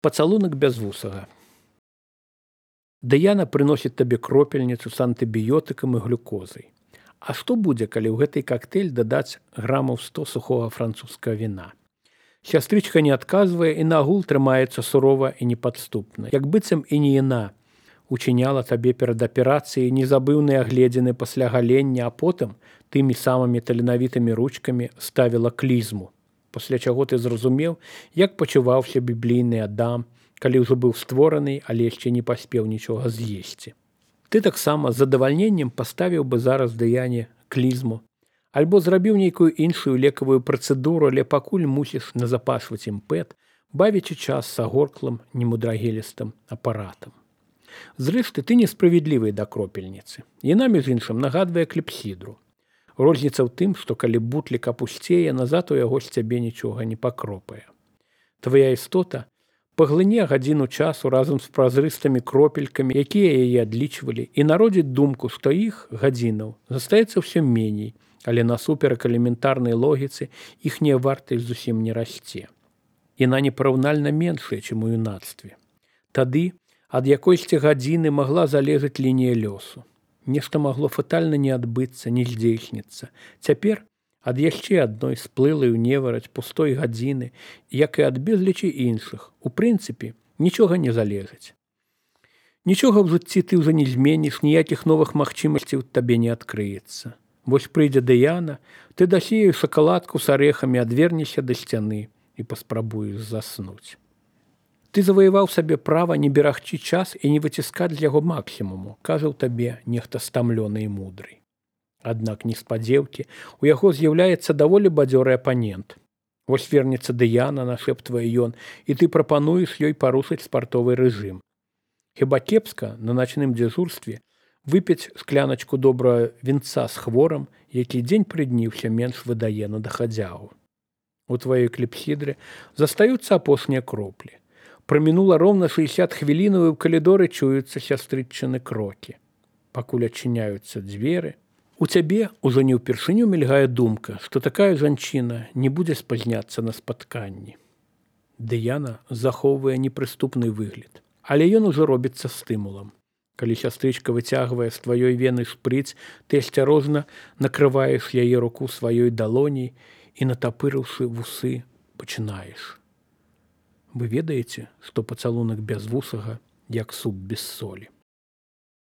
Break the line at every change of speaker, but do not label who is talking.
Пацалунак бязвусага. Дыяна прыносіць табе кропельніцу з антыбіётыкам і глюкозай. А што будзе, калі ў гэты кактэйль дадаць грамаў 100 сухога французскага віна? Сястрычка не адказвае і нагул трымаецца сурова і непадступна. Як быццам і не яна учыняла табе перад аперацыяй незабыўныя агледзіны пасля галення, а потым тымі самымі таленавітымі ручкамі ставіла клізму. Пасля чаго ты зразумеў, як пачуваўся біблійны Адам, калі ўжо быў створаны, але яшчэ не паспеў нічога з'есці. Ты таксама з задавальненнем паставіў бы зараз Дыяне клізму, альбо зрабіў нейкую іншую лекавую працэдуру, але пакуль мусіш назапашваць імпэт, бавячы час з агорклым немудрагелістым апаратам. Зрэшты, ты несправядлівы да кропельніцы. Яна, між іншым, нагадвае клепсідру. Розніца ў тым, што калі бутлік апусцее, назад у яго з цябе нічога не пакропае. Твая істота паглыне гадзіну часу разам з празрыстымі кропелькамі, якія яе адлічвалі, і народзіць думку, што іх, гадзінаў, застаецца ўсё меней, але насуперак элементарнай логіцы іхняя вартасць зусім не расце. Яна непараўнальна меншая, чым у юнацтве. Тады ад якойсьці гадзіны магла залежаць лінія лёсу. Нешта магло фатальна не адбыцца, не здзейсніцца. Цяпер ад яшчэ адной сплылай у невараць пустой гадзіны, як і ад безлічы іншых, у прынцыпе, нічога не залежыць. Нічога ў жыцці ты ўжо не зменіш, ніякіх новых магчымасцей табе не адкрыецца. Вось прыйдзе Дыяна, ты дасі ёй шакаладку з арэхамі, адвернешся да сцяны і паспрабуеш заснуць. Ты заваяваў сабе права не берагчы час і не выціскаць з яго максімуму, кажа ў табе нехта стамлёны і мудрый. Аднак неспадзеўкі у яго з'яўляецца даволі бадзёры апанент. Вось вернецца Дыяна, нашэптвае ён, і ты прапануеш ёй парушыць спартовы рэжым. Хіба кепска на начным дзяжурстве выпіць скляначку добрага вінца з хворам, які дзень пры дні ўсё менш выдае на дахадзягу. У тваёй клепсідры застаюцца апошнія кроплі. Прамінула роўна 60 хвілінаў, і ў калідоры чуюцца сястрыччыны крокі. Пакуль адчыняюцца дзверы, у цябе ўжо не ўпершыню мільгае думка, што такая жанчына не будзе спазняцца на спатканні. Дыяна захоўвае непрыступны выгляд, але ён ужо робіцца стымулам. Калі сястрычка выцягвае з тваёй вены шпрыц, ты асцярожна накрываеш яе руку сваёй далоняй і, натапырыўшы вусы, пачынаеш. Вы ведаеце, што пацалунак бязвусага, як суп без солі.